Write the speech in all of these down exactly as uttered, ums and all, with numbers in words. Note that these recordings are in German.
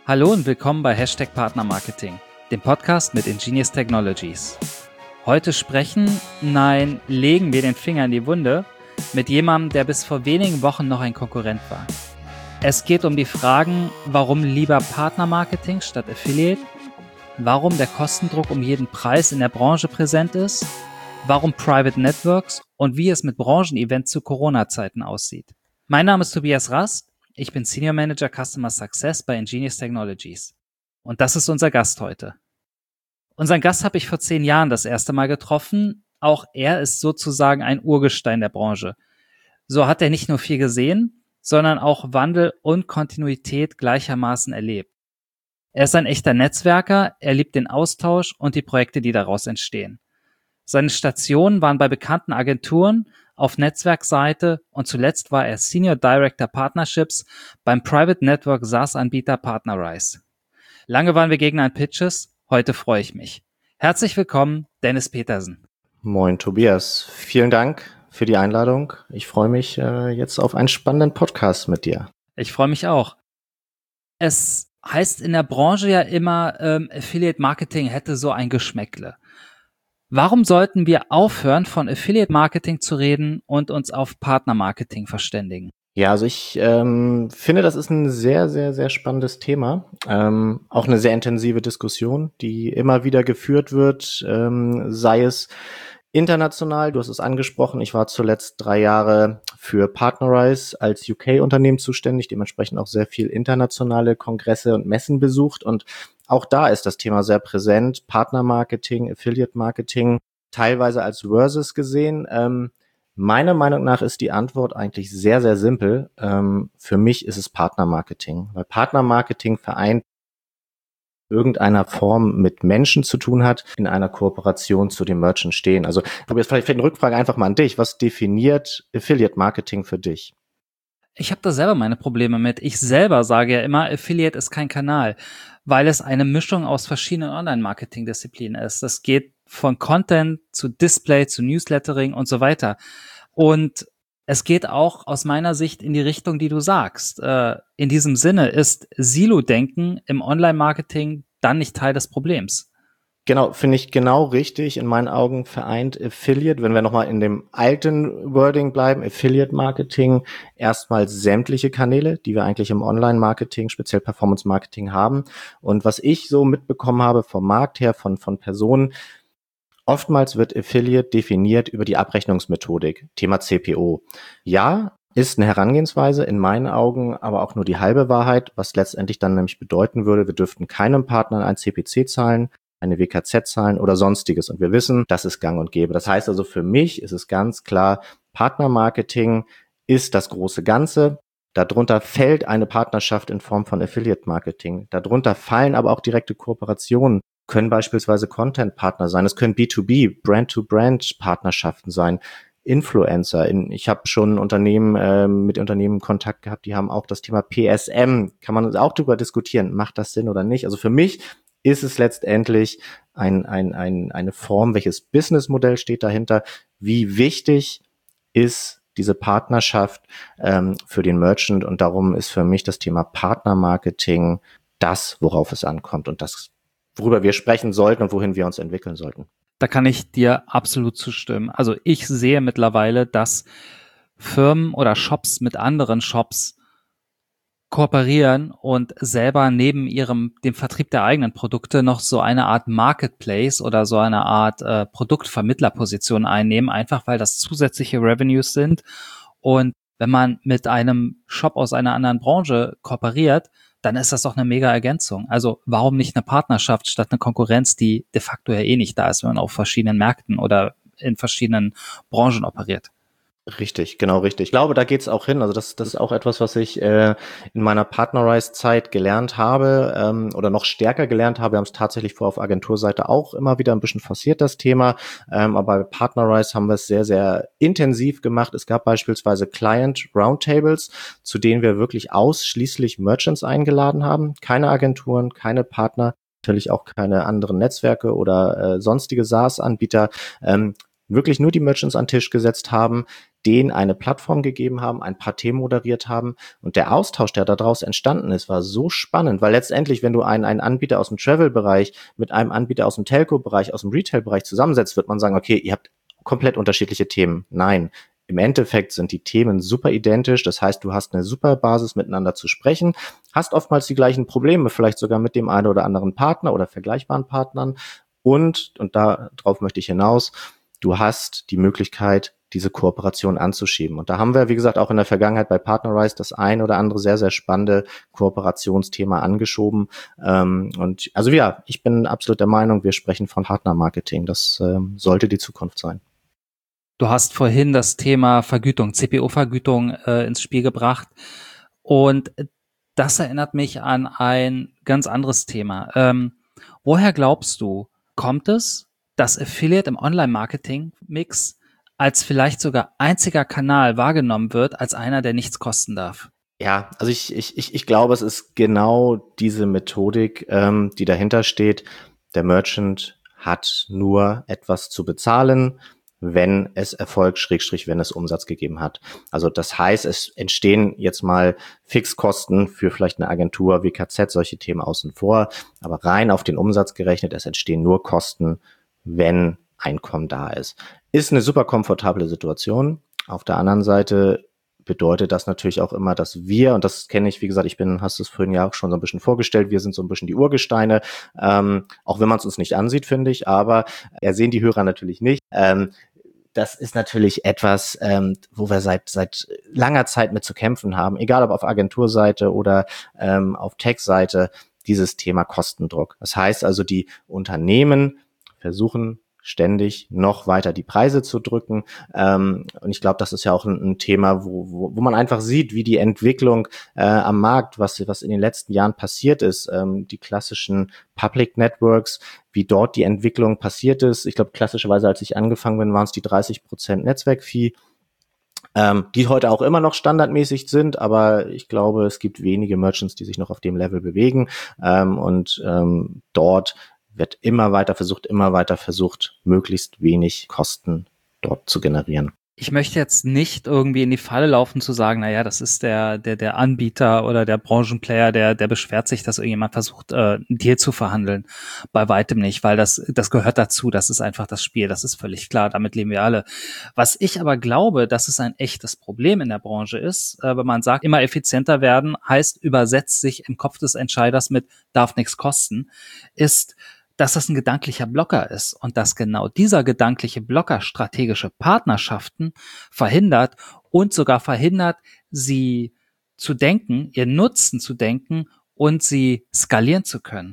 Hallo und willkommen bei Hashtag Partnermarketing, dem Podcast mit Ingenious Technologies. Heute sprechen, nein, legen wir den Finger in die Wunde mit jemandem, der bis vor wenigen Wochen noch ein Konkurrent war. Es geht um die Fragen, warum lieber Partnermarketing statt Affiliate, warum der Kostendruck um jeden Preis in der Branche präsent ist, warum Private Networks und wie es mit Branchenevents zu Corona-Zeiten aussieht. Mein Name ist Tobias Rast. Ich bin Senior Manager Customer Success bei Ingenious Technologies. Und das ist unser Gast heute. Unseren Gast habe ich vor zehn Jahren das erste Mal getroffen. Auch er ist sozusagen ein Urgestein der Branche. So hat er nicht nur viel gesehen, sondern auch Wandel und Kontinuität gleichermaßen erlebt. Er ist ein echter Netzwerker, er liebt den Austausch und die Projekte, die daraus entstehen. Seine Stationen waren bei bekannten Agenturen, auf Netzwerkseite und zuletzt war er Senior Director Partnerships beim Private Network SaaS-Anbieter Partnerize. Lange waren wir Gegner an Pitches, heute freue ich mich. Herzlich willkommen, Dennis Petersen. Moin Tobias, vielen Dank für die Einladung. Ich freue mich äh, jetzt auf einen spannenden Podcast mit dir. Ich freue mich auch. Es heißt in der Branche ja immer, ähm, Affiliate Marketing hätte so ein Geschmäckle. Warum sollten wir aufhören, von Affiliate Marketing zu reden und uns auf Partnermarketing verständigen? Ja, also ich ähm, finde, das ist ein sehr, sehr, sehr spannendes Thema. Ähm, auch eine sehr intensive Diskussion, die immer wieder geführt wird, ähm, sei es international, du hast es angesprochen, ich war zuletzt drei Jahre für Partnerize als U K-Unternehmen zuständig, dementsprechend auch sehr viel internationale Kongresse und Messen besucht und auch da ist das Thema sehr präsent, Partnermarketing, Affiliate-Marketing, teilweise als Versus gesehen. Ähm, meiner Meinung nach ist die Antwort eigentlich sehr, sehr simpel. Ähm, für mich ist es Partnermarketing, weil Partnermarketing vereint irgendeiner Form mit Menschen zu tun hat, in einer Kooperation zu dem Merchant stehen. Also Tobias, vielleicht eine Rückfrage einfach mal an dich. Was definiert Affiliate-Marketing für dich? Ich habe da selber meine Probleme mit. Ich selber sage ja immer, Affiliate ist kein Kanal, weil es eine Mischung aus verschiedenen Online-Marketing-Disziplinen ist. Das geht von Content zu Display, zu Newslettering und so weiter. Und es geht auch aus meiner Sicht in die Richtung, die du sagst. Äh, in diesem Sinne ist Silo-Denken im Online-Marketing dann nicht Teil des Problems. Genau, finde ich genau richtig. In meinen Augen vereint Affiliate, wenn wir nochmal in dem alten Wording bleiben, Affiliate-Marketing, erstmal sämtliche Kanäle, die wir eigentlich im Online-Marketing, speziell Performance-Marketing haben. Und was ich so mitbekommen habe vom Markt her, von, von Personen, oftmals wird Affiliate definiert über die Abrechnungsmethodik, Thema C P O. Ja, ist eine Herangehensweise, in meinen Augen aber auch nur die halbe Wahrheit, was letztendlich dann nämlich bedeuten würde, wir dürften keinem Partner ein C P C zahlen, eine W K Z zahlen oder sonstiges. Und wir wissen, das ist gang und gäbe. Das heißt also, für mich ist es ganz klar, Partnermarketing ist das große Ganze. Darunter fällt eine Partnerschaft in Form von Affiliate-Marketing. Darunter fallen aber auch direkte Kooperationen, können beispielsweise Content-Partner sein. Es können B zwei B, Brand-to-Brand-Partnerschaften sein. Influencer. In, ich habe schon Unternehmen äh, mit Unternehmen Kontakt gehabt, die haben auch das Thema P S M. Kann man auch darüber diskutieren, macht das Sinn oder nicht? Also für mich ist es letztendlich ein, ein, ein, eine Form, welches Businessmodell steht dahinter, wie wichtig ist diese Partnerschaft ähm, für den Merchant und darum ist für mich das Thema Partnermarketing das, worauf es ankommt und das, worüber wir sprechen sollten und wohin wir uns entwickeln sollten. Da kann ich dir absolut zustimmen. Also ich sehe mittlerweile, dass Firmen oder Shops mit anderen Shops kooperieren und selber neben ihrem dem Vertrieb der eigenen Produkte noch so eine Art Marketplace oder so eine Art äh, Produktvermittlerposition einnehmen, einfach weil das zusätzliche Revenues sind. Und wenn man mit einem Shop aus einer anderen Branche kooperiert, dann ist das doch eine mega Ergänzung. Also warum nicht eine Partnerschaft statt eine Konkurrenz, die de facto ja eh nicht da ist, wenn man auf verschiedenen Märkten oder in verschiedenen Branchen operiert? Richtig, genau richtig. Ich glaube, da geht's auch hin. Also das, das ist auch etwas, was ich äh, in meiner Partnerize-Zeit gelernt habe ähm, oder noch stärker gelernt habe. Wir haben es tatsächlich vor auf Agenturseite auch immer wieder ein bisschen forciert, das Thema. Ähm, aber bei Partnerize haben wir es sehr, sehr intensiv gemacht. Es gab beispielsweise Client Roundtables, zu denen wir wirklich ausschließlich Merchants eingeladen haben. Keine Agenturen, keine Partner, natürlich auch keine anderen Netzwerke oder äh, sonstige SaaS-Anbieter. Ähm, wirklich nur die Merchants an den Tisch gesetzt haben, denen eine Plattform gegeben haben, ein paar Themen moderiert haben. Und der Austausch, der daraus entstanden ist, war so spannend, weil letztendlich, wenn du einen, einen Anbieter aus dem Travel-Bereich mit einem Anbieter aus dem Telco-Bereich, aus dem Retail-Bereich zusammensetzt, wird man sagen, okay, ihr habt komplett unterschiedliche Themen. Nein. Im Endeffekt sind die Themen super identisch. Das heißt, du hast eine super Basis, miteinander zu sprechen, hast oftmals die gleichen Probleme, vielleicht sogar mit dem einen oder anderen Partner oder vergleichbaren Partnern. Und, und darauf möchte ich hinaus, du hast die Möglichkeit, diese Kooperation anzuschieben. Und da haben wir, wie gesagt, auch in der Vergangenheit bei PartnerRise das ein oder andere sehr, sehr spannende Kooperationsthema angeschoben. Ähm, und also ja, ich bin absolut der Meinung, wir sprechen von Partnermarketing. Das ähm, sollte die Zukunft sein. Du hast vorhin das Thema Vergütung, C P O-Vergütung äh, ins Spiel gebracht. Und das erinnert mich an ein ganz anderes Thema. Ähm, woher glaubst du, kommt es, dass Affiliate im Online-Marketing-Mix als vielleicht sogar einziger Kanal wahrgenommen wird, als einer, der nichts kosten darf? Ja, also ich, ich, ich, ich glaube, es ist genau diese Methodik, ähm, die dahinter steht. Der Merchant hat nur etwas zu bezahlen, wenn es Erfolg, Schrägstrich, wenn es Umsatz gegeben hat. Also das heißt, es entstehen jetzt mal Fixkosten für vielleicht eine Agentur, W K Z, solche Themen außen vor, aber rein auf den Umsatz gerechnet, es entstehen nur Kosten, wenn Einkommen da ist. Ist eine super komfortable Situation. Auf der anderen Seite bedeutet das natürlich auch immer, dass wir, und das kenne ich, wie gesagt, ich bin, hast du es vorhin ja auch schon so ein bisschen vorgestellt, wir sind so ein bisschen die Urgesteine, ähm, auch wenn man es uns nicht ansieht, finde ich, aber äh, sehen die Hörer natürlich nicht. Ähm, das ist natürlich etwas, ähm, wo wir seit seit langer Zeit mit zu kämpfen haben, egal ob auf Agenturseite oder ähm, auf Tech-Seite, dieses Thema Kostendruck. Das heißt also, die Unternehmen versuchen ständig noch weiter die Preise zu drücken. Ähm, und ich glaube, das ist ja auch ein, ein Thema, wo, wo, wo man einfach sieht, wie die Entwicklung äh, am Markt, was, was in den letzten Jahren passiert ist, ähm, die klassischen Public Networks, wie dort die Entwicklung passiert ist. Ich glaube, klassischerweise, als ich angefangen bin, waren es die dreißig Prozent Netzwerkfee, ähm, die heute auch immer noch standardmäßig sind, aber ich glaube, es gibt wenige Merchants, die sich noch auf dem Level bewegen. Ähm, und ähm, dort wird immer weiter versucht, immer weiter versucht, möglichst wenig Kosten dort zu generieren. Ich möchte jetzt nicht irgendwie in die Falle laufen zu sagen, naja, das ist der, der, der Anbieter oder der Branchenplayer, der, der beschwert sich, dass irgendjemand versucht, äh, einen Deal zu verhandeln. Bei weitem nicht, weil das, das gehört dazu. Das ist einfach das Spiel. Das ist völlig klar. Damit leben wir alle. Was ich aber glaube, dass es ein echtes Problem in der Branche ist, äh, wenn man sagt, immer effizienter werden, heißt übersetzt sich im Kopf des Entscheiders mit darf nichts kosten, ist, dass das ein gedanklicher Blocker ist und dass genau dieser gedankliche Blocker strategische Partnerschaften verhindert und sogar verhindert, sie zu denken, ihren Nutzen zu denken und sie skalieren zu können.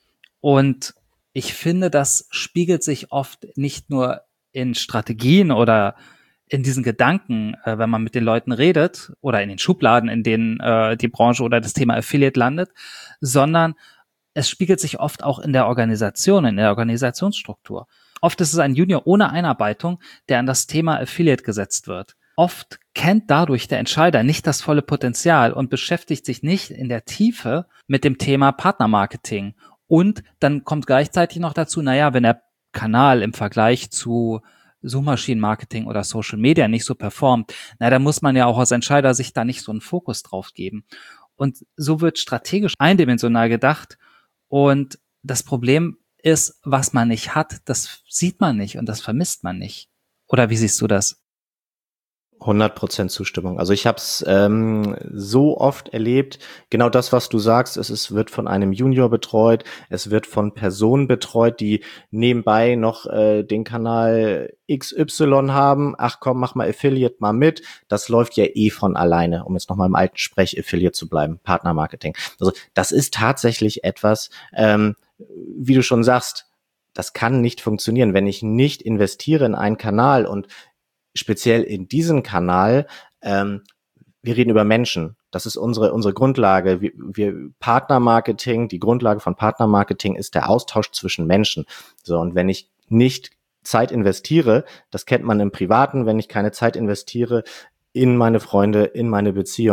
Und ich finde, das spiegelt sich oft nicht nur in Strategien oder in diesen Gedanken, äh, wenn man mit den Leuten redet oder in den Schubladen, in denen äh, die Branche oder das Thema Affiliate landet, sondern es spiegelt sich oft auch in der Organisation, in der Organisationsstruktur. Oft ist es ein Junior ohne Einarbeitung, der an das Thema Affiliate gesetzt wird. Oft kennt dadurch der Entscheider nicht das volle Potenzial und beschäftigt sich nicht in der Tiefe mit dem Thema Partnermarketing. Und dann kommt gleichzeitig noch dazu, naja, wenn der Kanal im Vergleich zu Suchmaschinenmarketing oder Social Media nicht so performt, na, dann muss man ja auch als Entscheider sich da nicht so einen Fokus drauf geben. Und so wird strategisch eindimensional gedacht. Und das Problem ist, was man nicht hat, das sieht man nicht und das vermisst man nicht. Oder wie siehst du das? hundert Prozent Zustimmung. Also ich habe es ähm, so oft erlebt, genau das, was du sagst, es ist, wird von einem Junior betreut, es wird von Personen betreut, die nebenbei noch äh, den Kanal X Y haben. Ach komm, mach mal Affiliate mal mit. Das läuft ja eh von alleine, um jetzt nochmal im alten Sprech Affiliate zu bleiben, Partnermarketing. Also das ist tatsächlich etwas, ähm, wie du schon sagst, das kann nicht funktionieren, wenn ich nicht investiere in einen Kanal und speziell in diesem Kanal, ähm, wir reden über Menschen. Das ist unsere unsere Grundlage. Wir, wir Partnermarketing, die Grundlage von Partnermarketing ist der Austausch zwischen Menschen. So, und wenn ich nicht Zeit investiere, das kennt man im Privaten, wenn ich keine Zeit investiere in meine Freunde, in meine Beziehung,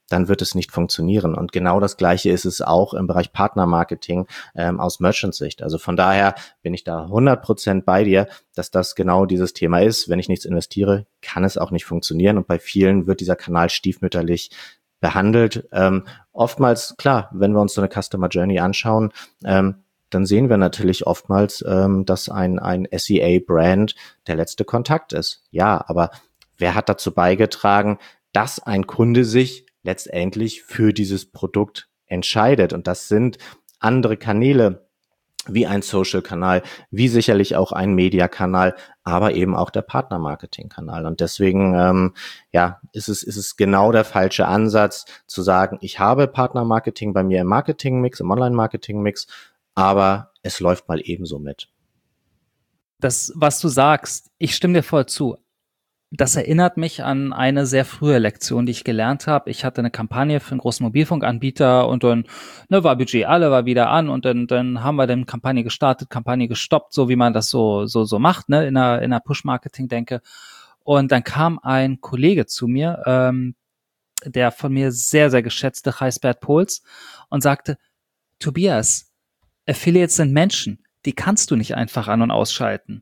dann wird es nicht funktionieren. Und genau das Gleiche ist es auch im Bereich Partnermarketing ähm, aus Merchant-Sicht. Also von daher bin ich da hundert Prozent bei dir, dass das genau dieses Thema ist. Wenn ich nichts investiere, kann es auch nicht funktionieren. Und bei vielen wird dieser Kanal stiefmütterlich behandelt. Ähm, oftmals, klar, wenn wir uns so eine Customer Journey anschauen, ähm, dann sehen wir natürlich oftmals, ähm, dass ein, ein S E A-Brand der letzte Kontakt ist. Ja, aber wer hat dazu beigetragen, dass ein Kunde sich letztendlich für dieses Produkt entscheidet? Und das sind andere Kanäle, wie ein Social-Kanal, wie sicherlich auch ein Media-Kanal, aber eben auch der Partner-Marketing-Kanal. Und deswegen, ähm, ja, ist es, ist es genau der falsche Ansatz, zu sagen, ich habe Partner-Marketing bei mir im Marketing-Mix, im Online-Marketing-Mix, aber es läuft mal ebenso mit. Das, was du sagst, ich stimme dir voll zu. Das erinnert mich an eine sehr frühe Lektion, die ich gelernt habe. Ich hatte eine Kampagne für einen großen Mobilfunkanbieter und dann ne, war Budget alle, war wieder an und dann, dann haben wir dann Kampagne gestartet, Kampagne gestoppt, so wie man das so so so macht, ne, in einer, in einer Push-Marketing-Denke. Und dann kam ein Kollege zu mir, ähm, der von mir sehr, sehr geschätzte Gijsbert Pohls und sagte, Tobias, Affiliates sind Menschen, die kannst du nicht einfach an- und ausschalten.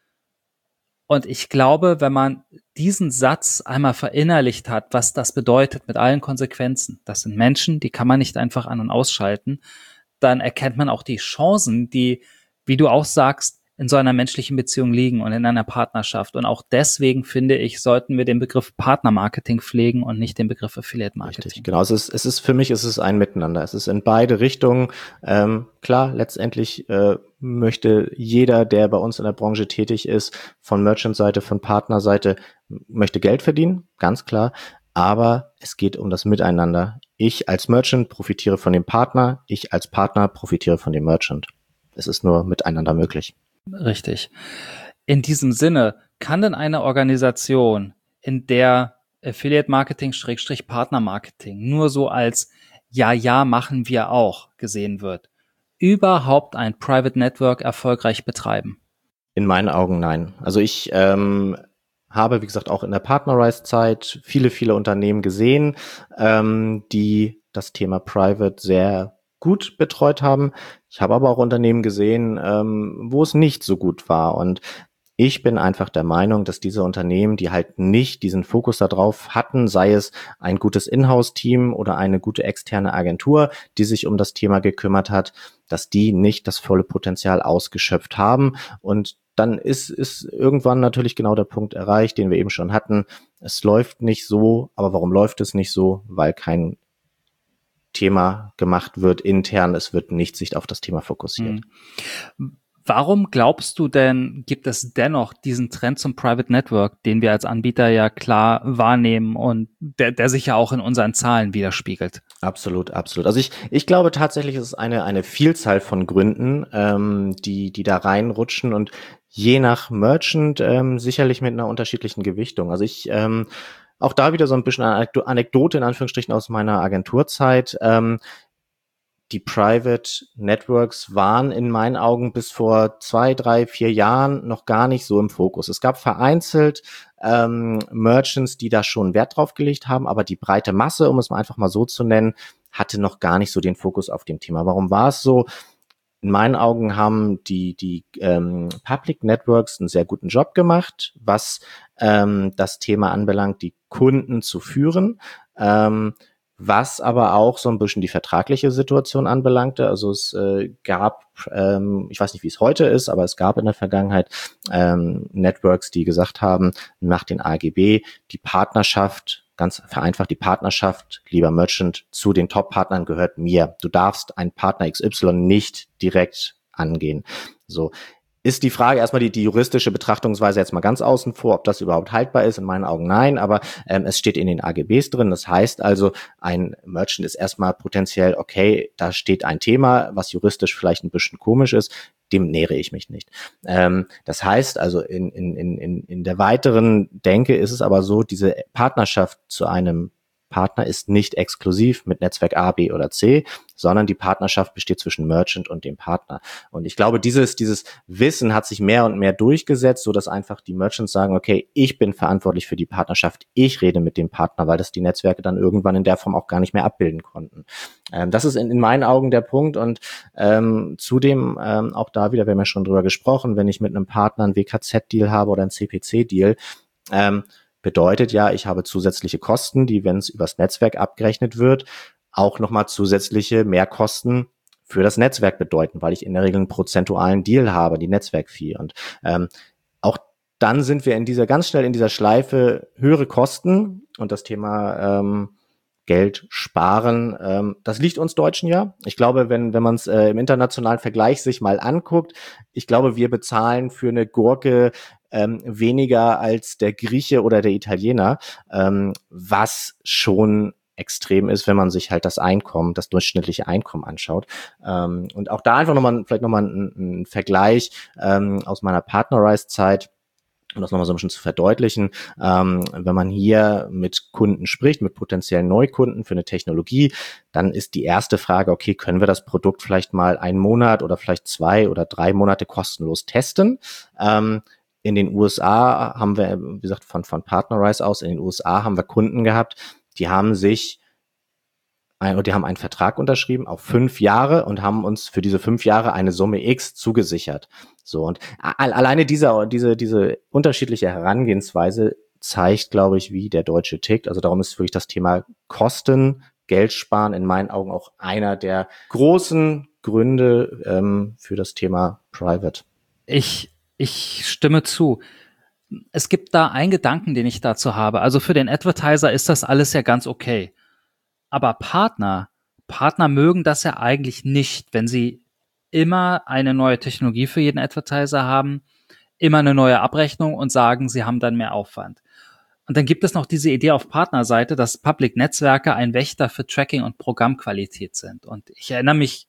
Und ich glaube, wenn man diesen Satz einmal verinnerlicht hat, was das bedeutet mit allen Konsequenzen, das sind Menschen, die kann man nicht einfach an- und ausschalten, dann erkennt man auch die Chancen, die, wie du auch sagst, in so einer menschlichen Beziehung liegen und in einer Partnerschaft. Und auch deswegen, finde ich, sollten wir den Begriff Partnermarketing pflegen und nicht den Begriff Affiliate Marketing. Richtig, genau. Es ist, es ist für mich, es ist ein Miteinander. Es ist in beide Richtungen. Ähm, klar, letztendlich äh, möchte jeder, der bei uns in der Branche tätig ist, von Merchant-Seite, von Partnerseite, möchte Geld verdienen, ganz klar. Aber es geht um das Miteinander. Ich als Merchant profitiere von dem Partner, ich als Partner profitiere von dem Merchant. Es ist nur miteinander möglich. Richtig. In diesem Sinne, kann denn eine Organisation, in der Affiliate Marketing Schrägstrich Partner Marketing nur so als ja, ja, machen wir auch gesehen wird, überhaupt ein Private Network erfolgreich betreiben? In meinen Augen nein. Also ich ähm, habe, wie gesagt, auch in der Partnerize-Zeit viele, viele Unternehmen gesehen, ähm, die das Thema Private sehr gut betreut haben. Ich habe aber auch Unternehmen gesehen, ähm, wo es nicht so gut war. Und ich bin einfach der Meinung, dass diese Unternehmen, die halt nicht diesen Fokus darauf hatten, sei es ein gutes Inhouse-Team oder eine gute externe Agentur, die sich um das Thema gekümmert hat, dass die nicht das volle Potenzial ausgeschöpft haben. Und dann ist, ist irgendwann natürlich genau der Punkt erreicht, den wir eben schon hatten. Es läuft nicht so, aber warum läuft es nicht so? Weil kein Thema gemacht wird intern, es wird nicht sich auf das Thema fokussiert. Hm. Warum glaubst du denn, gibt es dennoch diesen Trend zum Private Network, den wir als Anbieter ja klar wahrnehmen und der, der sich ja auch in unseren Zahlen widerspiegelt? Absolut, absolut. Also ich, ich glaube tatsächlich, es ist eine, eine Vielzahl von Gründen, ähm, die, die da reinrutschen und je nach Merchant ähm, sicherlich mit einer unterschiedlichen Gewichtung. Also ich, ähm, auch da wieder so ein bisschen eine Anekdote in Anführungsstrichen aus meiner Agenturzeit. Ähm, Die Private Networks waren in meinen Augen bis vor zwei, drei, vier Jahren noch gar nicht so im Fokus. Es gab vereinzelt ähm, Merchants, die da schon Wert drauf gelegt haben, aber die breite Masse, um es mal einfach mal so zu nennen, hatte noch gar nicht so den Fokus auf dem Thema. Warum war es so? In meinen Augen haben die die ähm, Public Networks einen sehr guten Job gemacht, was ähm, das Thema anbelangt, die Kunden zu führen. Ähm, was aber auch so ein bisschen die vertragliche Situation anbelangte. Also es äh, gab, ähm, ich weiß nicht, wie es heute ist, aber es gab in der Vergangenheit ähm, Networks, die gesagt haben, nach den A G B, die Partnerschaft, ganz vereinfacht, die Partnerschaft, lieber Merchant, zu den Top-Partnern gehört mir. Du darfst einen Partner X Y nicht direkt angehen. So. Ist die Frage erstmal die, die juristische Betrachtungsweise jetzt mal ganz außen vor, ob das überhaupt haltbar ist. In meinen Augen nein, aber ähm, es steht in den A G Bs drin. Das heißt also, ein Merchant ist erstmal potenziell, okay, da steht ein Thema, was juristisch vielleicht ein bisschen komisch ist, dem nähere ich mich nicht. Ähm, das heißt also, in, in, in, in der weiteren Denke ist es aber so, diese Partnerschaft zu einem Netzwerkpartner ist nicht exklusiv mit Netzwerk A, B oder C, sondern die Partnerschaft besteht zwischen Merchant und dem Partner. Und ich glaube, dieses, dieses Wissen hat sich mehr und mehr durchgesetzt, so dass einfach die Merchants sagen, okay, ich bin verantwortlich für die Partnerschaft, ich rede mit dem Partner, weil das die Netzwerke dann irgendwann in der Form auch gar nicht mehr abbilden konnten. Ähm, das ist in, in meinen Augen der Punkt und ähm, zudem ähm, auch da wieder, wir haben ja schon drüber gesprochen, wenn ich mit einem Partner einen W K Z-Deal habe oder einen C P C-Deal, ähm, bedeutet ja, ich habe zusätzliche Kosten, die, wenn es übers Netzwerk abgerechnet wird, auch nochmal zusätzliche Mehrkosten für das Netzwerk bedeuten, weil ich in der Regel einen prozentualen Deal habe, die Netzwerk-Fee. Und ähm, auch dann sind wir in dieser ganz schnell in dieser Schleife höhere Kosten und das Thema ähm, Geld sparen. Ähm, das liegt uns Deutschen ja. Ich glaube, wenn wenn man es äh, im internationalen Vergleich sich mal anguckt, ich glaube, wir bezahlen für eine Gurke ähm, weniger als der Grieche oder der Italiener, ähm, was schon extrem ist, wenn man sich halt das Einkommen, das durchschnittliche Einkommen anschaut. Ähm, und auch da einfach nochmal, vielleicht nochmal ein, ein Vergleich ähm, aus meiner Partnerize-Zeit, um das nochmal so ein bisschen zu verdeutlichen, ähm, wenn man hier mit Kunden spricht, mit potenziellen Neukunden für eine Technologie, dann ist die erste Frage, okay, können wir das Produkt vielleicht mal einen Monat oder vielleicht zwei oder drei Monate kostenlos testen? Ähm, in den U S A haben wir, wie gesagt, von, von Partnerize aus, in den U S A haben wir Kunden gehabt, die haben sich ein, die haben einen Vertrag unterschrieben auf fünf Jahre und haben uns für diese fünf Jahre eine Summe X zugesichert. So, und alleine diese, diese, diese unterschiedliche Herangehensweise zeigt, glaube ich, wie der Deutsche tickt. Also darum ist wirklich das Thema Kosten, Geld sparen in meinen Augen auch einer der großen Gründe ähm, für das Thema Private. Ich, ich stimme zu. Es gibt da einen Gedanken, den ich dazu habe. Also für den Advertiser ist das alles ja ganz okay. Aber Partner, Partner mögen das ja eigentlich nicht, wenn sie immer eine neue Technologie für jeden Advertiser haben, immer eine neue Abrechnung und sagen, sie haben dann mehr Aufwand. Und dann gibt es noch diese Idee auf Partnerseite, dass Public-Netzwerke ein Wächter für Tracking und Programmqualität sind. Und ich erinnere mich,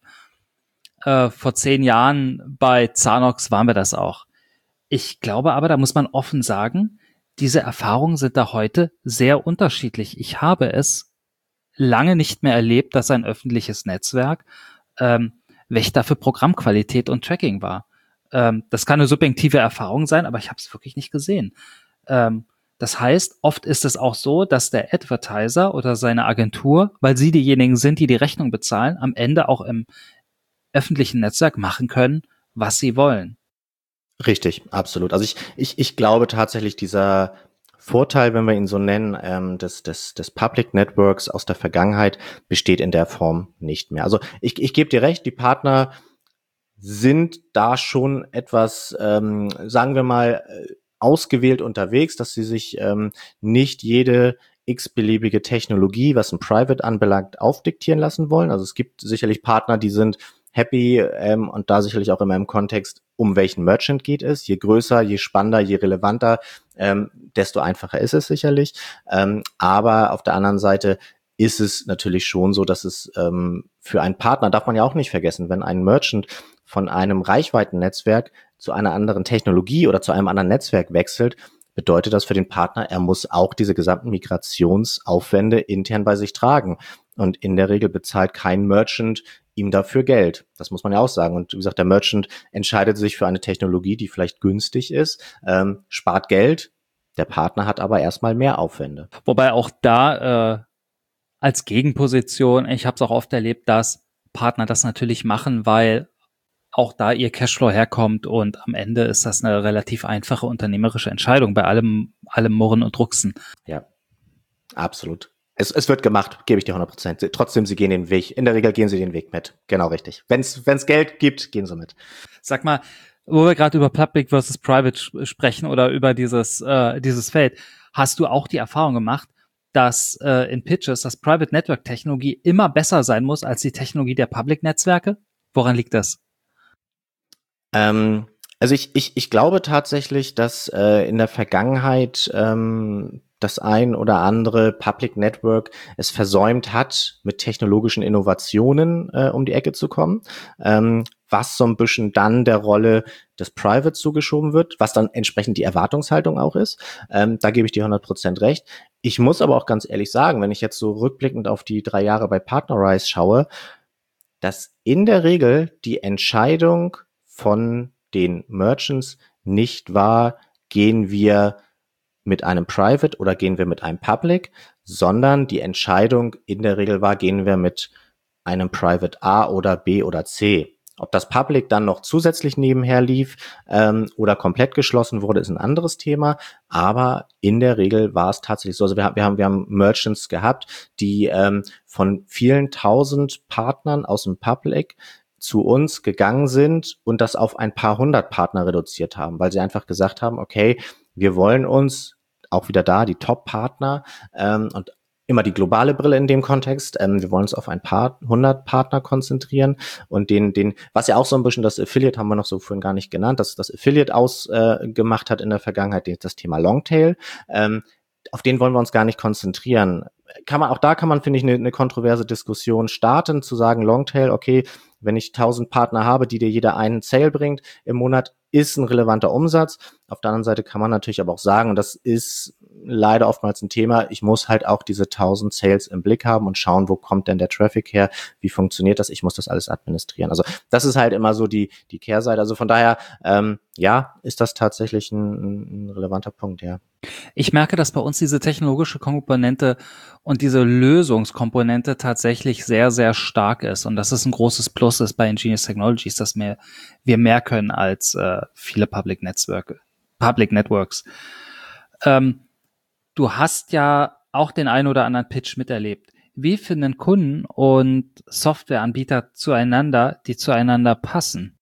äh, vor zehn Jahren bei Zanox waren wir das auch. Ich glaube aber, da muss man offen sagen, diese Erfahrungen sind da heute sehr unterschiedlich. Ich habe es lange nicht mehr erlebt, dass ein öffentliches Netzwerk ähm, Wächter für Programmqualität und Tracking war. Ähm, das kann eine subjektive Erfahrung sein, aber ich habe es wirklich nicht gesehen. Ähm, das heißt, oft ist es auch so, dass der Advertiser oder seine Agentur, weil sie diejenigen sind, die die Rechnung bezahlen, am Ende auch im öffentlichen Netzwerk machen können, was sie wollen. Richtig, absolut. Also ich, ich, ich glaube tatsächlich, dieser Vorteil, wenn wir ihn so nennen, ähm, des, des, des Public Networks aus der Vergangenheit besteht in der Form nicht mehr. Also ich, ich gebe dir recht, die Partner sind da schon etwas, ähm, sagen wir mal, ausgewählt unterwegs, dass sie sich ähm, nicht jede x-beliebige Technologie, was ein Private anbelangt, aufdiktieren lassen wollen. Also es gibt sicherlich Partner, die sind happy ähm, und da sicherlich auch immer im Kontext, um welchen Merchant geht es. Je größer, je spannender, je relevanter, ähm, desto einfacher ist es sicherlich. Ähm, aber auf der anderen Seite ist es natürlich schon so, dass es ähm, für einen Partner, darf man ja auch nicht vergessen, wenn ein Merchant von einem Reichweitennetzwerk zu einer anderen Technologie oder zu einem anderen Netzwerk wechselt, bedeutet das für den Partner, er muss auch diese gesamten Migrationsaufwände intern bei sich tragen. Und in der Regel bezahlt kein Merchant ihm dafür Geld. Das muss man ja auch sagen. Und wie gesagt, der Merchant entscheidet sich für eine Technologie, die vielleicht günstig ist, ähm, spart Geld. Der Partner hat aber erstmal mehr Aufwände. Wobei auch da äh, als Gegenposition, ich habe es auch oft erlebt, dass Partner das natürlich machen, weil auch da ihr Cashflow herkommt und am Ende ist das eine relativ einfache unternehmerische Entscheidung bei allem, allem Murren und Drucksen. Ja, absolut. Es, es wird gemacht, gebe ich dir hundert Prozent. Trotzdem, sie gehen den Weg. In der Regel gehen sie den Weg mit. Genau richtig. Wenn es Geld gibt, gehen sie mit. Sag mal, wo wir gerade über Public versus Private sprechen oder über dieses, äh, dieses Feld, hast du auch die Erfahrung gemacht, dass äh, in Pitches das Private Network Technologie immer besser sein muss als die Technologie der Public Netzwerke? Woran liegt das? Ähm, also ich, ich, ich glaube tatsächlich, dass äh, in der Vergangenheit ähm, das ein oder andere Public Network es versäumt hat, mit technologischen Innovationen äh, um die Ecke zu kommen. Ähm, was so ein bisschen dann der Rolle des Private zugeschoben wird, was dann entsprechend die Erwartungshaltung auch ist. Ähm, da gebe ich dir hundert Prozent recht. Ich muss aber auch ganz ehrlich sagen, wenn ich jetzt so rückblickend auf die drei Jahre bei Partnerize schaue, dass in der Regel die Entscheidung von den Merchants nicht war, gehen wir mit einem Private oder gehen wir mit einem Public, sondern die Entscheidung in der Regel war, gehen wir mit einem Private A oder B oder C. Ob das Public dann noch zusätzlich nebenher lief ähm, oder komplett geschlossen wurde, ist ein anderes Thema. Aber in der Regel war es tatsächlich so. Also wir, wir haben wir haben Merchants gehabt, die ähm, von vielen tausend Partnern aus dem Public zu uns gegangen sind und das auf ein paar hundert Partner reduziert haben, weil sie einfach gesagt haben, okay, wir wollen uns auch wieder da die Top-Partner ähm, und immer die globale Brille in dem Kontext. Ähm, wir wollen uns auf ein paar hundert Partner konzentrieren und den, den, was ja auch so ein bisschen das Affiliate haben wir noch so vorhin gar nicht genannt, dass das Affiliate ausgemacht äh, hat in der Vergangenheit, das Thema Longtail. Ähm, auf den wollen wir uns gar nicht konzentrieren. Kann man, auch da kann man, finde ich, eine, eine kontroverse Diskussion starten, zu sagen, Longtail, okay, wenn ich tausend Partner habe, die dir jeder einen Sale bringt im Monat, ist ein relevanter Umsatz. Auf der anderen Seite kann man natürlich aber auch sagen, und das ist leider oftmals ein Thema, ich muss halt auch diese tausend Sales im Blick haben und schauen, wo kommt denn der Traffic her, wie funktioniert das, ich muss das alles administrieren. Also das ist halt immer so die die Kehrseite. Also von daher, ähm, ja, ist das tatsächlich ein, ein relevanter Punkt, ja. Ich merke, dass bei uns diese technologische Komponente und diese Lösungskomponente tatsächlich sehr, sehr stark ist. Und dass es ein großes Plus ist bei Ingenious Technologies, dass wir, wir mehr können als äh, viele Public Netzwerke, Public Networks. Ähm, du hast ja auch den einen oder anderen Pitch miterlebt. Wie finden Kunden und Softwareanbieter zueinander, die zueinander passen?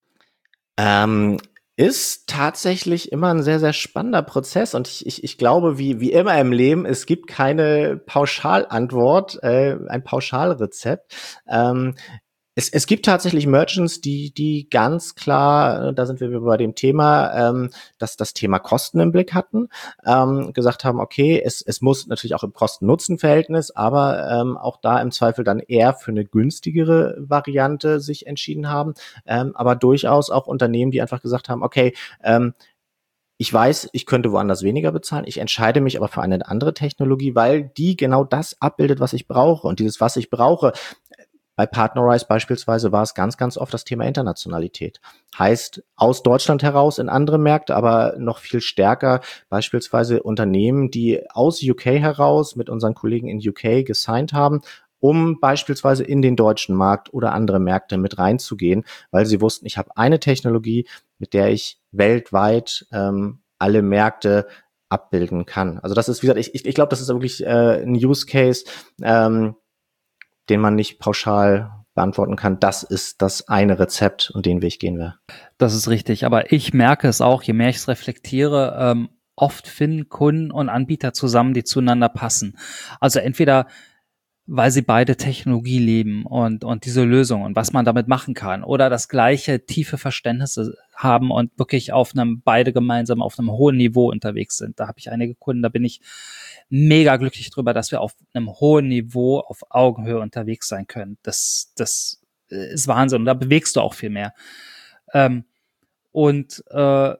Ähm, ist tatsächlich immer ein sehr, sehr spannender Prozess und ich, ich, ich glaube, wie, wie immer im Leben, es gibt keine Pauschalantwort, äh, ein Pauschalrezept. Ähm, Es, es gibt tatsächlich Merchants, die, die ganz klar, da sind wir wieder bei dem Thema, ähm, dass das Thema Kosten im Blick hatten, ähm, gesagt haben, okay, es, es muss natürlich auch im Kosten-Nutzen-Verhältnis, aber ähm, auch da im Zweifel dann eher für eine günstigere Variante sich entschieden haben, ähm, aber durchaus auch Unternehmen, die einfach gesagt haben, okay, ähm, ich weiß, ich könnte woanders weniger bezahlen. Ich entscheide mich aber für eine andere Technologie, weil die genau das abbildet, was ich brauche. Und dieses, was ich brauche, bei Partnerize beispielsweise war es ganz, ganz oft das Thema Internationalität. Heißt, aus Deutschland heraus in andere Märkte, aber noch viel stärker beispielsweise Unternehmen, die aus U K heraus mit unseren Kollegen in U K gesigned haben, um beispielsweise in den deutschen Markt oder andere Märkte mit reinzugehen, weil sie wussten, ich habe eine Technologie, mit der ich weltweit ähm, alle Märkte abbilden kann. Also das ist, wie gesagt, ich, ich, ich glaube, das ist wirklich äh, ein Use Case, ähm, den man nicht pauschal beantworten kann. Das ist das eine Rezept und den Weg gehen wir. Das ist richtig, aber ich merke es auch, je mehr ich es reflektiere, ähm, oft finden Kunden und Anbieter zusammen, die zueinander passen. Also entweder, weil sie beide Technologie leben und, und diese Lösung und was man damit machen kann oder das gleiche tiefe Verständnis haben und wirklich auf einem, beide gemeinsam auf einem hohen Niveau unterwegs sind. Da habe ich einige Kunden, da bin ich mega glücklich drüber, dass wir auf einem hohen Niveau auf Augenhöhe unterwegs sein können. Das, das ist Wahnsinn und da bewegst du auch viel mehr. Ähm, und äh,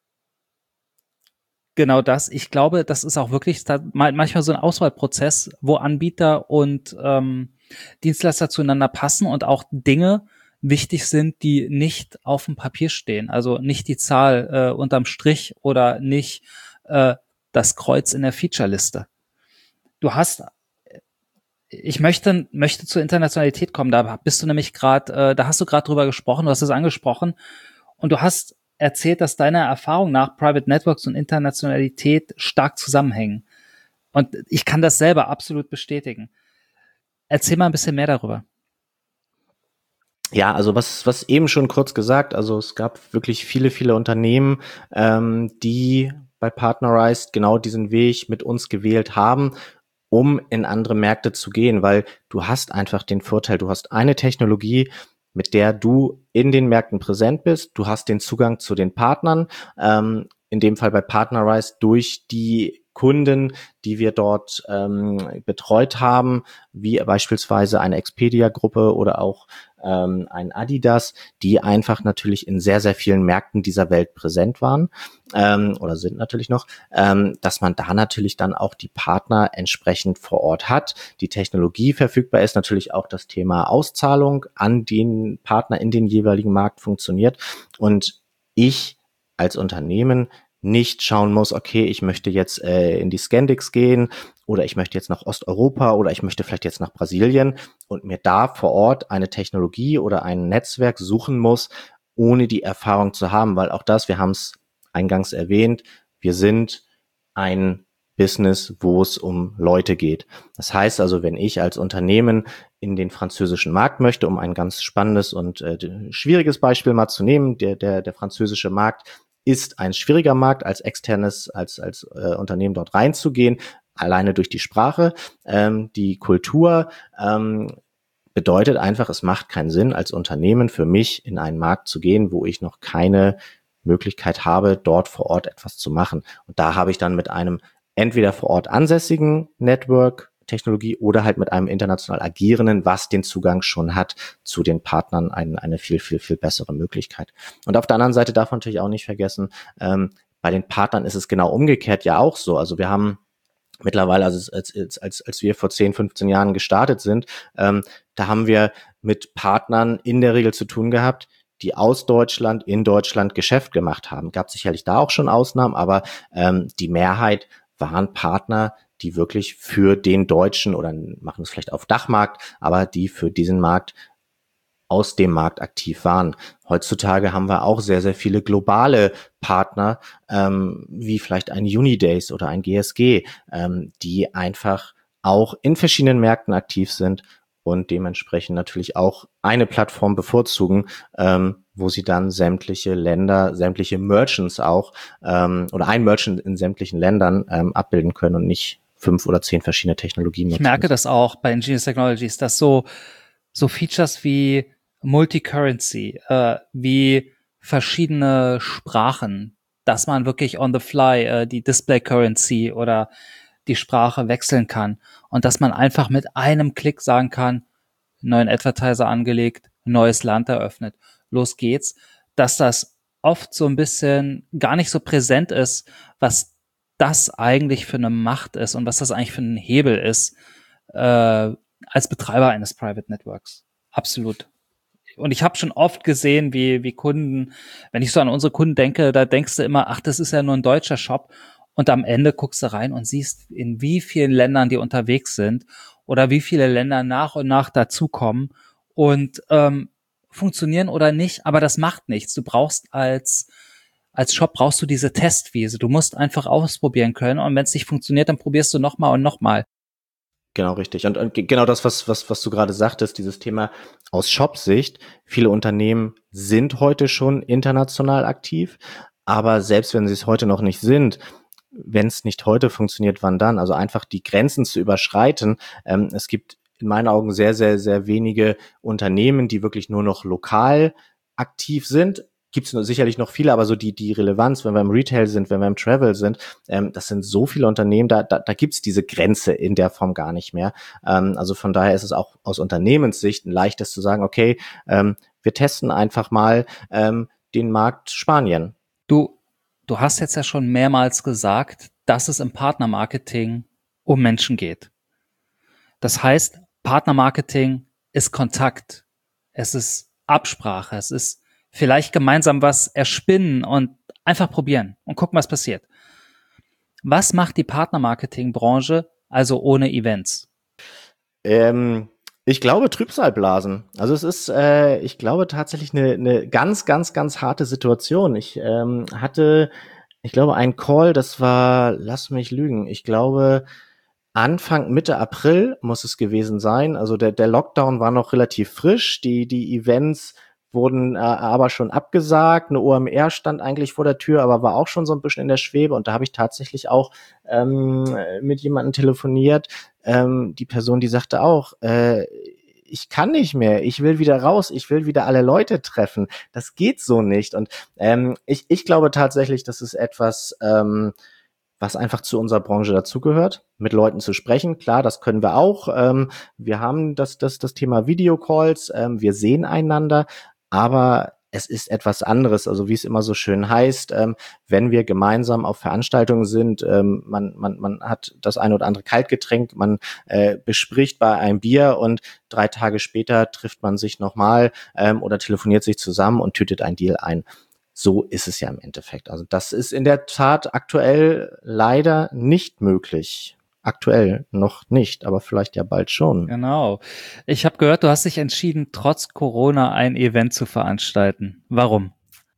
genau das. Ich glaube, das ist auch wirklich da manchmal so ein Auswahlprozess, wo Anbieter und ähm, Dienstleister zueinander passen und auch Dinge wichtig sind, die nicht auf dem Papier stehen. Also nicht die Zahl äh, unterm Strich oder nicht äh, das Kreuz in der Featureliste. Du hast, ich möchte möchte zur Internationalität kommen. Da bist du nämlich gerade, äh, da hast du gerade drüber gesprochen, du hast es angesprochen und du hast erzählt, dass deiner Erfahrung nach Private Networks und Internationalität stark zusammenhängen. Und ich kann das selber absolut bestätigen. Erzähl mal ein bisschen mehr darüber. Ja, also was, was eben schon kurz gesagt, also es gab wirklich viele, viele Unternehmen, ähm, die bei Partnerized genau diesen Weg mit uns gewählt haben, um in andere Märkte zu gehen, weil du hast einfach den Vorteil, du hast eine Technologie, mit der du in den Märkten präsent bist, du hast den Zugang zu den Partnern, ähm, in dem Fall bei Partnerized durch die Kunden, die wir dort ähm, betreut haben, wie beispielsweise eine Expedia-Gruppe oder auch ähm, ein Adidas, die einfach natürlich in sehr, sehr vielen Märkten dieser Welt präsent waren ähm, oder sind natürlich noch, ähm, dass man da natürlich dann auch die Partner entsprechend vor Ort hat, die Technologie verfügbar ist, natürlich auch das Thema Auszahlung an den Partner in den jeweiligen Markt funktioniert und ich als Unternehmen nicht schauen muss, okay, ich möchte jetzt äh, in die Scandix gehen oder ich möchte jetzt nach Osteuropa oder ich möchte vielleicht jetzt nach Brasilien und mir da vor Ort eine Technologie oder ein Netzwerk suchen muss, ohne die Erfahrung zu haben, weil auch das, wir haben es eingangs erwähnt, wir sind ein Business, wo es um Leute geht. Das heißt also, wenn ich als Unternehmen in den französischen Markt möchte, um ein ganz spannendes und äh, schwieriges Beispiel mal zu nehmen, der, der, der französische Markt ist ein schwieriger Markt, als externes, als, als äh, Unternehmen dort reinzugehen, alleine durch die Sprache, ähm, die Kultur, ähm, bedeutet einfach, es macht keinen Sinn, als Unternehmen für mich in einen Markt zu gehen, wo ich noch keine Möglichkeit habe, dort vor Ort etwas zu machen. Und da habe ich dann mit einem entweder vor Ort ansässigen Network, Technologie oder halt mit einem international agierenden, was den Zugang schon hat zu den Partnern, ein, eine viel, viel, viel bessere Möglichkeit. Und auf der anderen Seite darf man natürlich auch nicht vergessen, ähm, bei den Partnern ist es genau umgekehrt ja auch so. Also wir haben mittlerweile, also als, als, als, als wir vor zehn, fünfzehn Jahren gestartet sind, ähm, da haben wir mit Partnern in der Regel zu tun gehabt, die aus Deutschland in Deutschland Geschäft gemacht haben. Gab sicherlich da auch schon Ausnahmen, aber ähm, die Mehrheit waren Partner, die wirklich für den deutschen oder machen es vielleicht auf Dachmarkt, aber die für diesen Markt aus dem Markt aktiv waren. Heutzutage haben wir auch sehr, sehr viele globale Partner, ähm, wie vielleicht ein Unidays oder ein G S G, ähm, die einfach auch in verschiedenen Märkten aktiv sind und dementsprechend natürlich auch eine Plattform bevorzugen, ähm, wo sie dann sämtliche Länder, sämtliche Merchants auch ähm, oder ein Merchant in sämtlichen Ländern ähm, abbilden können und nicht fünf oder zehn verschiedene Technologien nutzen. Ich merke das auch bei Ingenious Technologies, dass so so Features wie Multicurrency, äh, wie verschiedene Sprachen, dass man wirklich on the fly äh, die Display Currency oder die Sprache wechseln kann und dass man einfach mit einem Klick sagen kann, neuen Advertiser angelegt, neues Land eröffnet, los geht's, dass das oft so ein bisschen gar nicht so präsent ist, was das eigentlich für eine Macht ist und was das eigentlich für ein Hebel ist, äh, als Betreiber eines Private Networks. Absolut. Und ich habe schon oft gesehen, wie wie Kunden, wenn ich so an unsere Kunden denke, da denkst du immer, ach, das ist ja nur ein deutscher Shop. Und am Ende guckst du rein und siehst, in wie vielen Ländern die unterwegs sind oder wie viele Länder nach und nach dazukommen und ähm, funktionieren oder nicht. Aber das macht nichts. Du brauchst als als Shop brauchst du diese Testwiese. Du musst einfach ausprobieren können. Und wenn es nicht funktioniert, dann probierst du nochmal und nochmal. Genau, richtig. Und, und genau das, was, was, was du gerade sagtest, dieses Thema aus Shop-Sicht. Viele Unternehmen sind heute schon international aktiv, aber selbst wenn sie es heute noch nicht sind, wenn es nicht heute funktioniert, wann dann? Also einfach die Grenzen zu überschreiten. Ähm, es gibt in meinen Augen sehr, sehr, sehr wenige Unternehmen, die wirklich nur noch lokal aktiv sind. Gibt es sicherlich noch viele, aber so die die Relevanz, wenn wir im Retail sind, wenn wir im Travel sind, ähm, das sind so viele Unternehmen, da da, da gibt es diese Grenze in der Form gar nicht mehr. Ähm, also von daher ist es auch aus Unternehmenssicht ein leichtes zu sagen, okay, ähm, wir testen einfach mal ähm, den Markt Spanien. Du, du hast jetzt ja schon mehrmals gesagt, dass es im Partnermarketing um Menschen geht. Das heißt, Partnermarketing ist Kontakt. Es ist Absprache. Es ist vielleicht gemeinsam was erspinnen und einfach probieren und gucken, was passiert. Was macht die Partnermarketingbranche also ohne Events? Ähm, ich glaube Trübsalblasen. Also es ist, äh, ich glaube tatsächlich eine, eine ganz, ganz, ganz harte Situation. Ich ähm, hatte, ich glaube, einen Call, das war, lass mich lügen, ich glaube Anfang, Mitte April muss es gewesen sein. Also der, der Lockdown war noch relativ frisch. Die, die Events wurden äh, aber schon abgesagt. Eine O M R stand eigentlich vor der Tür, aber war auch schon so ein bisschen in der Schwebe. Und da habe ich tatsächlich auch ähm, mit jemandem telefoniert. Ähm, die Person, die sagte auch, äh, ich kann nicht mehr, ich will wieder raus, ich will wieder alle Leute treffen. Das geht so nicht. Und ähm, ich, ich glaube tatsächlich, das ist etwas, ähm, was einfach zu unserer Branche dazugehört, mit Leuten zu sprechen. Klar, das können wir auch. Ähm, wir haben das, das, das Thema Videocalls, ähm, wir sehen einander, aber es ist etwas anderes, also wie es immer so schön heißt, ähm, wenn wir gemeinsam auf Veranstaltungen sind, ähm, man, man, man hat das ein oder andere Kaltgetränk, man äh, bespricht bei einem Bier und drei Tage später trifft man sich nochmal ähm, oder telefoniert sich zusammen und tütet ein Deal ein. So ist es ja im Endeffekt. Also das ist in der Tat aktuell leider nicht möglich. Aktuell noch nicht, aber vielleicht ja bald schon. Genau. Ich habe gehört, du hast dich entschieden, trotz Corona ein Event zu veranstalten. Warum?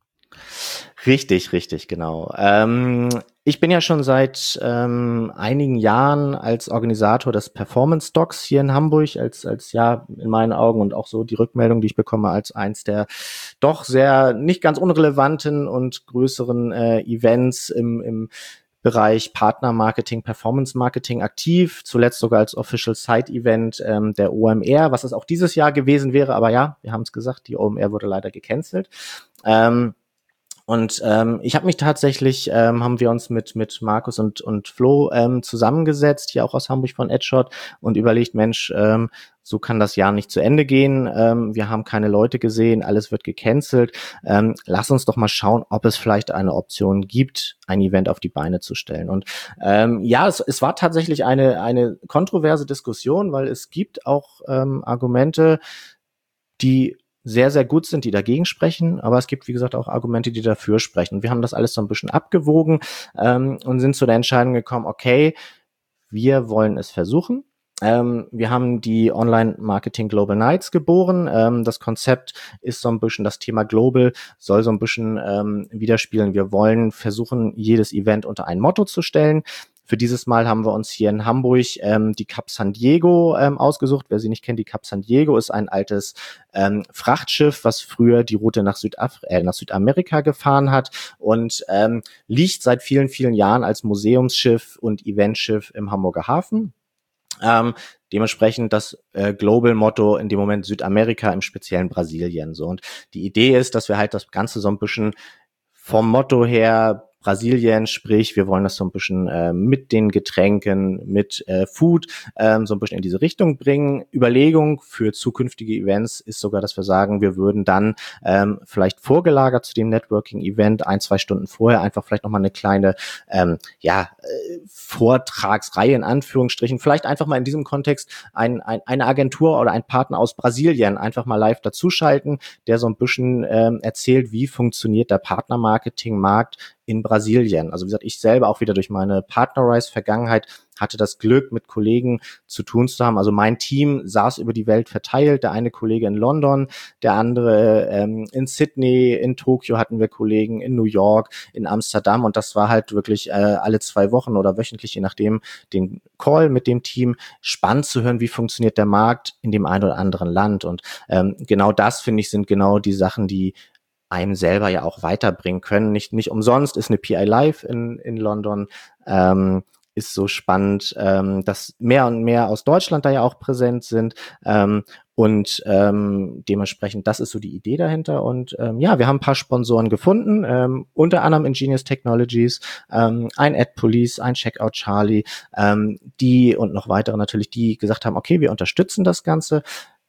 Richtig, richtig, genau. Ähm, ich bin ja schon seit ähm, einigen Jahren als Organisator des Performance Docs hier in Hamburg, als, als ja in meinen Augen und auch so die Rückmeldung, die ich bekomme, als eins der doch sehr nicht ganz unrelevanten und größeren äh, Events im, im Bereich Partnermarketing, Performance Marketing aktiv, zuletzt sogar als Official Side Event ähm, der O M R, was es auch dieses Jahr gewesen wäre, aber ja, wir haben es gesagt, die O M R wurde leider gecancelt. Ähm, Und ähm, ich habe mich tatsächlich, ähm, haben wir uns mit mit Markus und und Flo ähm, zusammengesetzt, hier auch aus Hamburg von Edshot, und überlegt, Mensch, ähm, so kann das Jahr nicht zu Ende gehen. Ähm, wir haben keine Leute gesehen, alles wird gecancelt. Ähm, lass uns doch mal schauen, ob es vielleicht eine Option gibt, ein Event auf die Beine zu stellen. Und ähm, ja, es, es war tatsächlich eine eine kontroverse Diskussion, weil es gibt auch ähm, Argumente, die sehr, sehr gut sind, die dagegen sprechen, aber es gibt, wie gesagt, auch Argumente, die dafür sprechen. Wir haben das alles so ein bisschen abgewogen ähm, und sind zu der Entscheidung gekommen, okay, wir wollen es versuchen. Ähm, wir haben die Online-Marketing Global Nights geboren. Ähm, das Konzept ist so ein bisschen, das Thema Global soll so ein bisschen ähm, widerspiegeln. Wir wollen versuchen, jedes Event unter ein Motto zu stellen. Für dieses Mal haben wir uns hier in Hamburg ähm, die Cup San Diego ähm, ausgesucht. Wer sie nicht kennt, die Cup San Diego ist ein altes ähm, Frachtschiff, was früher die Route nach, Südaf äh, nach Südamerika gefahren hat und ähm, liegt seit vielen, vielen Jahren als Museumsschiff und Eventschiff im Hamburger Hafen. Ähm, dementsprechend das äh, Global-Motto in dem Moment Südamerika, im speziellen Brasilien. So. Und die Idee ist, dass wir halt das Ganze so ein bisschen vom Motto her Brasilien, sprich, wir wollen das so ein bisschen äh, mit den Getränken, mit äh, Food ähm, so ein bisschen in diese Richtung bringen. Überlegung für zukünftige Events ist sogar, dass wir sagen, wir würden dann ähm, vielleicht vorgelagert zu dem Networking-Event ein, zwei Stunden vorher einfach vielleicht nochmal eine kleine ähm, ja, äh, Vortragsreihe in Anführungsstrichen, vielleicht einfach mal in diesem Kontext ein, ein, eine Agentur oder ein Partner aus Brasilien einfach mal live dazuschalten, der so ein bisschen ähm, erzählt, wie funktioniert der Partnermarketing-Markt in Brasilien. Also wie gesagt, ich selber auch wieder durch meine Partnerize-Vergangenheit hatte das Glück, mit Kollegen zu tun zu haben. Also mein Team saß über die Welt verteilt. Der eine Kollege in London, der andere ähm, in Sydney, in Tokio hatten wir Kollegen, in New York, in Amsterdam. Und das war halt wirklich äh, alle zwei Wochen oder wöchentlich, je nachdem, den Call mit dem Team. Spannend zu hören, wie funktioniert der Markt in dem einen oder anderen Land. Und ähm, genau das, finde ich, sind genau die Sachen, die einem selber ja auch weiterbringen können. Nicht nicht umsonst ist eine P I Live in in London ähm, ist so spannend, ähm, dass mehr und mehr aus Deutschland da ja auch präsent sind ähm, und ähm, dementsprechend, das ist so die Idee dahinter. Und ähm, ja, wir haben ein paar Sponsoren gefunden, ähm, unter anderem Ingenious Technologies, ähm, ein Ad Police, ein Checkout Charlie, ähm, die und noch weitere natürlich, die gesagt haben, okay, wir unterstützen das Ganze.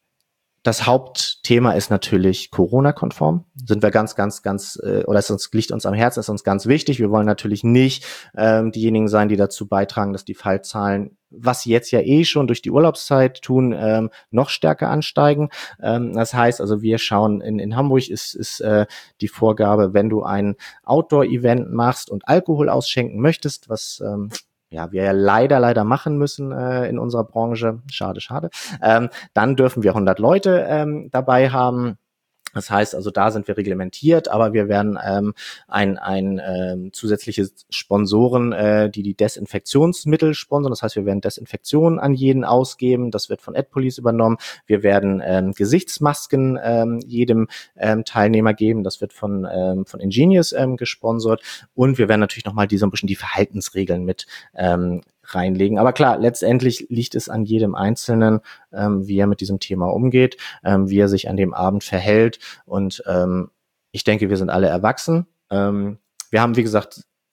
Das Hauptthema ist natürlich Corona-konform. Sind wir ganz, ganz, ganz, äh, oder es uns, liegt uns am Herzen, ist uns ganz wichtig. Wir wollen natürlich nicht ähm, diejenigen sein, die dazu beitragen, dass die Fallzahlen, was sie jetzt ja eh schon durch die Urlaubszeit tun, ähm, noch stärker ansteigen. Ähm, das heißt also, wir schauen, in, in Hamburg ist, ist äh, die Vorgabe, wenn du ein Outdoor-Event machst und Alkohol ausschenken möchtest, was ähm, ja, wir ja leider, leider machen müssen äh, in unserer Branche, schade, schade, ähm, dann dürfen wir hundert Leute ähm, dabei haben. Das heißt also, da sind wir reglementiert, aber wir werden ähm, ein, ein ähm, zusätzliche Sponsoren, äh, die die Desinfektionsmittel sponsern. Das heißt, wir werden Desinfektionen an jeden ausgeben. Das wird von AdPolice übernommen. Wir werden ähm, Gesichtsmasken ähm, jedem ähm, Teilnehmer geben. Das wird von ähm, von Ingenious ähm, gesponsert. Und wir werden natürlich nochmal die so ein bisschen die Verhaltensregeln mit ähm, reinlegen. Aber klar, letztendlich liegt es an jedem Einzelnen, ähm, wie er mit diesem Thema umgeht, ähm, wie er sich an dem Abend verhält. Und ähm, ich denke, wir sind alle erwachsen. Ähm, wir haben, wie gesagt,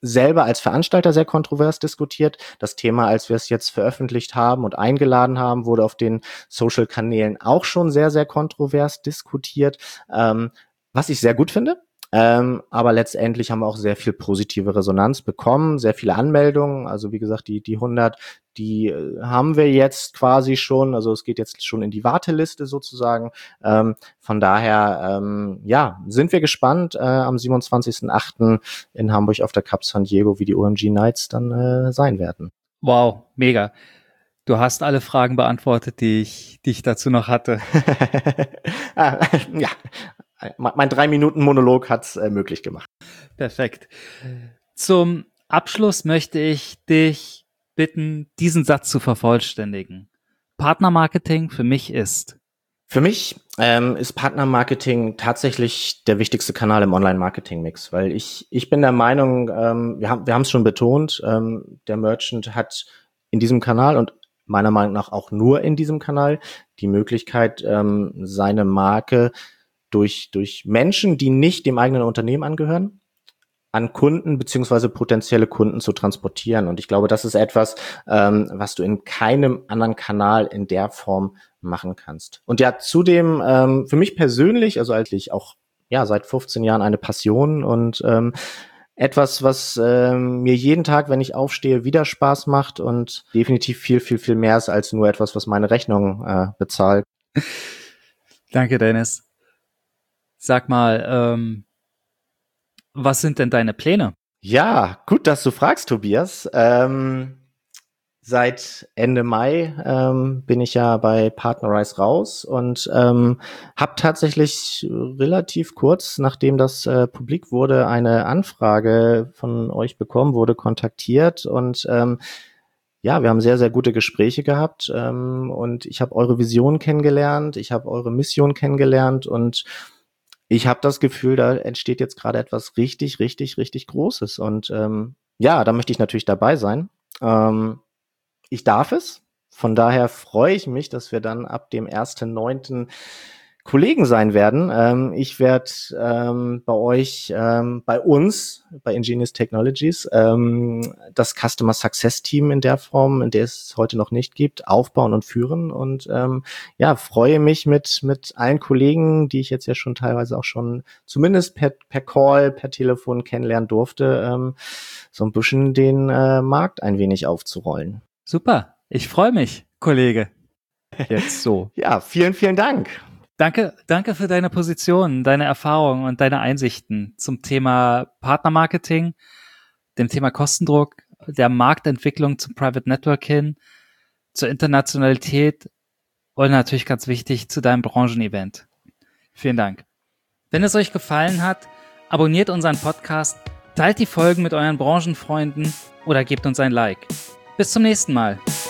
selber als Veranstalter sehr kontrovers diskutiert. Das Thema, als wir es jetzt veröffentlicht haben und eingeladen haben, wurde auf den Social-Kanälen auch schon sehr, sehr kontrovers diskutiert, ähm, was ich sehr gut finde. Ähm, aber letztendlich haben wir auch sehr viel positive Resonanz bekommen, sehr viele Anmeldungen. Also wie gesagt, die die hundert, die äh, haben wir jetzt quasi schon. Also es geht jetzt schon in die Warteliste sozusagen. Ähm, von daher, ähm, ja, sind wir gespannt äh, am siebenundzwanzigsten achten in Hamburg auf der Cup San Diego, wie die O M G Nights dann äh, sein werden. Wow, mega. Du hast alle Fragen beantwortet, die ich, die ich dazu noch hatte. ah, ja. Mein Drei-Minuten-Monolog hat's äh, möglich gemacht. Perfekt. Zum Abschluss möchte ich dich bitten, diesen Satz zu vervollständigen. Partnermarketing für mich ist. Für mich ähm, ist Partnermarketing tatsächlich der wichtigste Kanal im Online-Marketing-Mix, weil ich ich bin der Meinung, ähm, wir haben wir haben es schon betont, ähm, der Merchant hat in diesem Kanal und meiner Meinung nach auch nur in diesem Kanal die Möglichkeit, ähm, seine Marke durch durch Menschen, die nicht dem eigenen Unternehmen angehören, an Kunden beziehungsweise potenzielle Kunden zu transportieren. Und ich glaube, das ist etwas, ähm, was du in keinem anderen Kanal in der Form machen kannst. Und ja, zudem ähm, für mich persönlich, also eigentlich auch ja seit fünfzehn Jahren eine Passion und ähm, etwas, was ähm, mir jeden Tag, wenn ich aufstehe, wieder Spaß macht und definitiv viel, viel, viel mehr ist als nur etwas, was meine Rechnung äh, bezahlt. Danke, Dennis. Sag mal, ähm, was sind denn deine Pläne? Ja, gut, dass du fragst, Tobias. Ähm, seit Ende Mai ähm, bin ich ja bei Partnerize raus und ähm, habe tatsächlich relativ kurz, nachdem das äh, publik wurde, eine Anfrage von euch bekommen, wurde kontaktiert und ähm, ja, wir haben sehr, sehr gute Gespräche gehabt ähm, und ich habe eure Vision kennengelernt, ich habe eure Mission kennengelernt und ich habe das Gefühl, da entsteht jetzt gerade etwas richtig, richtig, richtig Großes. Und ähm, ja, da möchte ich natürlich dabei sein. Ähm, ich darf es. Von daher freue ich mich, dass wir dann ab dem ersten neunten Kollegen sein werden. Ähm, ich werde ähm, bei euch, ähm, bei uns, bei Ingenious Technologies, ähm, das Customer Success Team in der Form, in der es heute noch nicht gibt, aufbauen und führen. Und ähm, ja, freue mich mit mit allen Kollegen, die ich jetzt ja schon teilweise auch schon zumindest per, per Call, per Telefon kennenlernen durfte, ähm, so ein bisschen den äh, Markt ein wenig aufzurollen. Super, ich freue mich, Kollege. Jetzt so. Ja, vielen, vielen Dank. Danke, danke für deine Position, deine Erfahrungen und deine Einsichten zum Thema Partnermarketing, dem Thema Kostendruck, der Marktentwicklung zum Private Network hin, zur Internationalität und natürlich ganz wichtig zu deinem Branchenevent. Vielen Dank. Wenn es euch gefallen hat, abonniert unseren Podcast, teilt die Folgen mit euren Branchenfreunden oder gebt uns ein Like. Bis zum nächsten Mal.